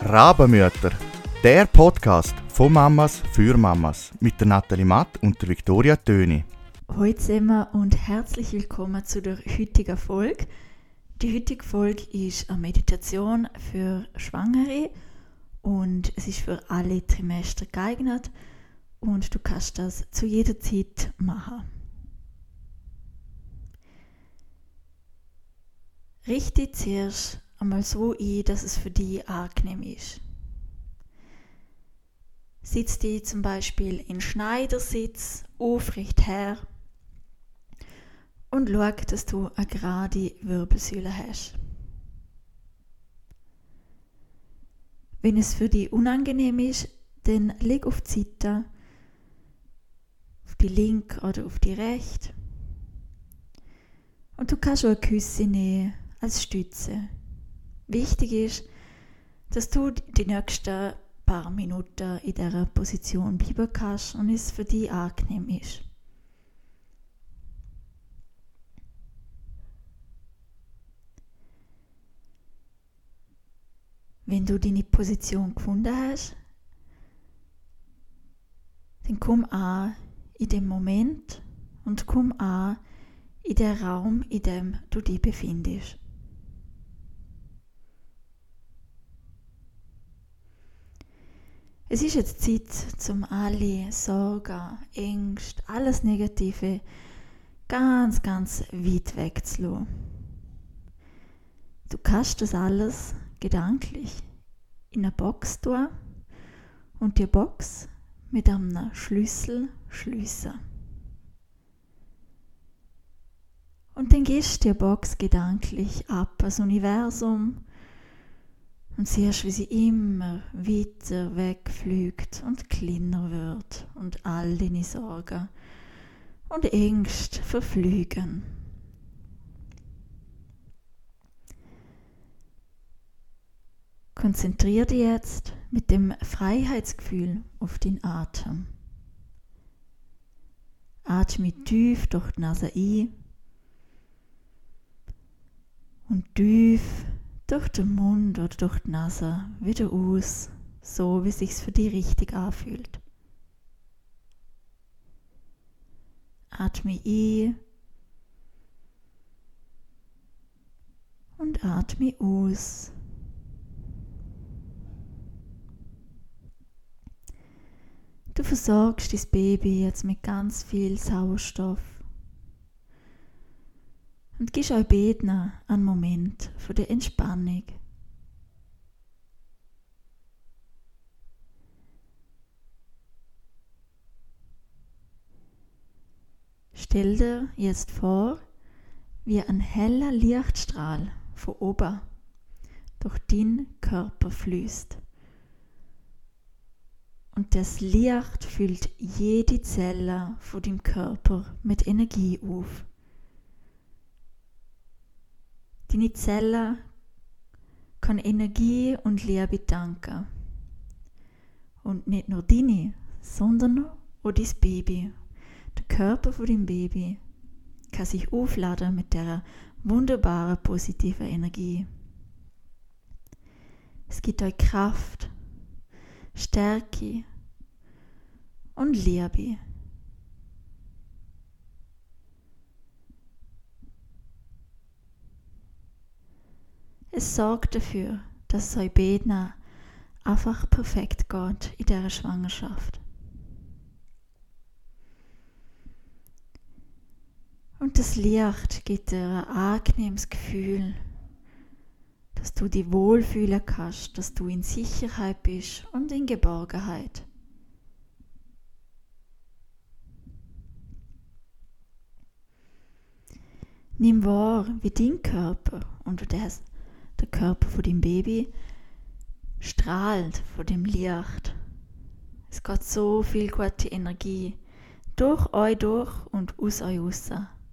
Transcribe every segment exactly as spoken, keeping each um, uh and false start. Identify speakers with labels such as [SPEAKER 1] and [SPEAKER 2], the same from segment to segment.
[SPEAKER 1] Rabenmütter, der Podcast von Mamas für Mamas mit der Nathalie Matt und der Victoria Töni.
[SPEAKER 2] Hallo zusammen und herzlich willkommen zu der heutigen Folge. Die heutige Folge ist eine Meditation für Schwangere und es ist für alle Trimester geeignet und du kannst das zu jeder Zeit machen. Richte zuerst einmal so ein, dass es für dich angenehm ist. Sitz dich zum Beispiel in Schneidersitz aufrecht her und schau, dass du eine gerade Wirbelsäule hast. Wenn es für dich unangenehm ist, dann leg auf die Seite, auf die linke oder auf die rechte. Und du kannst auch ein Kissen nehmen als Stütze. Wichtig ist, dass du die nächsten paar Minuten in dieser Position bleiben kannst und es für dich angenehm ist. Wenn du deine Position gefunden hast, dann komm an in dem Moment und komm an in den Raum, in dem du dich befindest. Es ist jetzt Zeit, um alle Sorgen, Ängste, alles Negative ganz, ganz weit wegzulassen. Du kannst das alles gedanklich in eine Box tun und die Box mit einem Schlüssel schliessen. Und dann gehst du die Box gedanklich ab ans Universum und siehst, wie sie immer weiter wegfliegt und kleiner wird und all deine Sorgen und Ängste verfliegen. Konzentriere dich jetzt mit dem Freiheitsgefühl auf den Atem. Atme tief durch die Nase ein und tief durch den Mund oder durch die Nase wieder aus, so wie es sich für dich richtig anfühlt. Atme ein und atme aus. Du versorgst dein Baby jetzt mit ganz viel Sauerstoff und gibst euch beiden einen Moment von der Entspannung. Stell dir jetzt vor, wie ein heller Lichtstrahl von oben durch deinen Körper fließt. Und das Licht füllt jede Zelle von deinem Körper mit Energie auf. Deine Zelle kann Energie und Liebe danken. Und nicht nur deine, sondern auch dein Baby. Der Körper von deinem Baby kann sich aufladen mit dieser wunderbaren positiven Energie. Es gibt euch Kraft, Stärke und Liebe. Es sorgt dafür, dass es euch beiden einfach perfekt geht in dieser Schwangerschaft. Und das Licht gibt dir ein angenehmes Gefühl, dass du dich wohlfühlen kannst, dass du in Sicherheit bist und in Geborgenheit. Nimm wahr, wie dein Körper und das, der Körper von deinem Baby strahlt von dem Licht. Es geht so viel gute Energie durch euch durch und aus euch raus.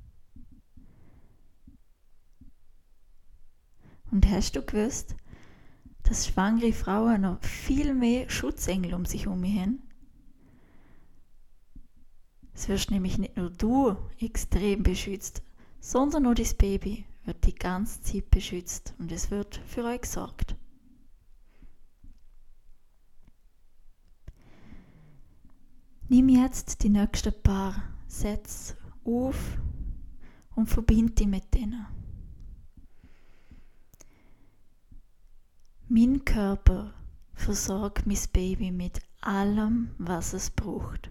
[SPEAKER 2] Und hast du gewusst, dass schwangere Frauen noch viel mehr Schutzengel um sich herum haben? Es wirst nämlich nicht nur du extrem beschützt, sondern auch dein Baby wird die ganze Zeit beschützt und es wird für euch gesorgt. Nimm jetzt die nächsten paar Sätze auf und verbinde dich mit denen. Mein Körper versorgt mein Baby mit allem, was es braucht.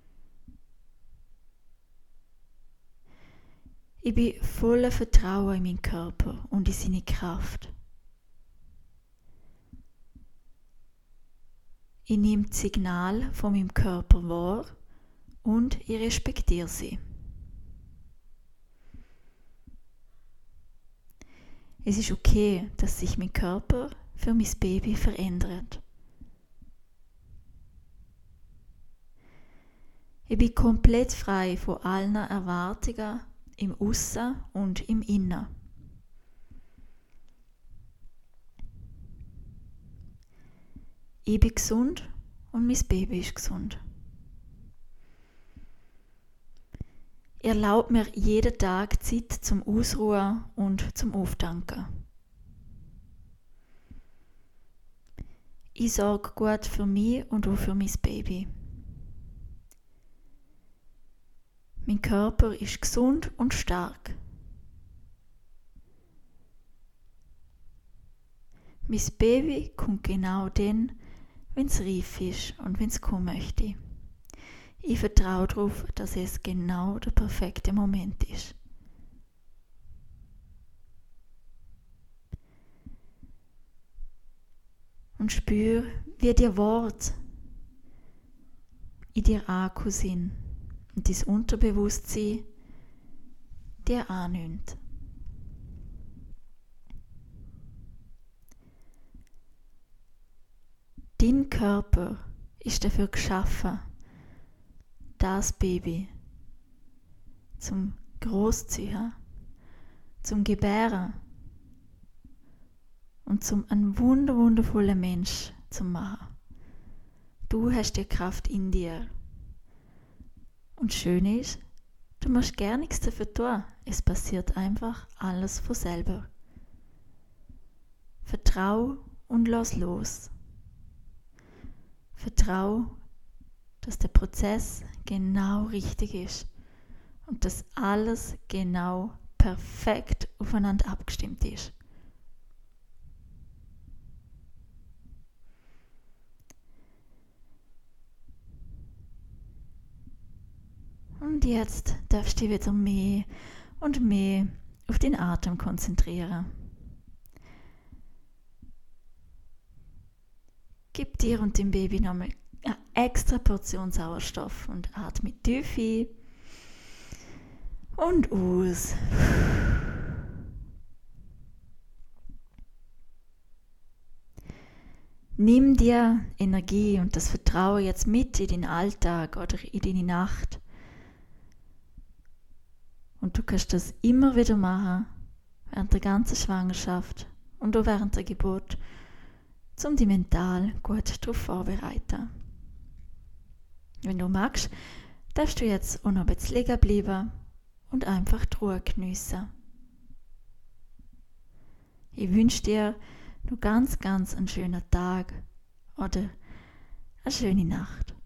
[SPEAKER 2] Ich bin voller Vertrauen in meinen Körper und in seine Kraft. Ich nehme das Signal von meinem Körper wahr und ich respektiere sie. Es ist okay, dass sich mein Körper für mein Baby verändert. Ich bin komplett frei von allen Erwartungen im Aussen und im Innen. Ich bin gesund und mein Baby ist gesund. Ich erlaube mir jeden Tag Zeit zum Ausruhen und zum Auftanken. Ich sorge gut für mich und auch für mein Baby. Mein Körper ist gesund und stark. Mein Baby kommt genau dann, wenn es reif ist und wenn es kommen möchte. Ich vertraue darauf, dass es genau der perfekte Moment ist. Und spür, wie die Worte in dir angekommen sind und dein Unterbewusstsein dir annimmt. Dein Körper ist dafür geschaffen, das Baby zum Großziehen, zum Gebären und zum ein wunder wundervoller Mensch zu machen. Du hast die Kraft in dir. Und schön ist, du musst gar nichts dafür tun. Es passiert einfach alles von selber. Vertrau und lass los. Vertrau, dass der Prozess genau richtig ist und dass alles genau perfekt aufeinander abgestimmt ist. Und jetzt darfst du dich wieder mehr und mehr auf den Atem konzentrieren. Gib dir und dem Baby nochmal eine extra Portion Sauerstoff und atme tief ein und aus. Nimm dir Energie und das Vertrauen jetzt mit in den Alltag oder in deine Nacht. Und du kannst das immer wieder machen, während der ganzen Schwangerschaft und auch während der Geburt, um dich mental gut darauf vorzubereiten. Wenn du magst, darfst du jetzt auch noch ein bisschen liegen bleiben und einfach die Ruhe geniessen. Ich wünsche dir noch ganz, ganz einen schönen Tag oder eine schöne Nacht.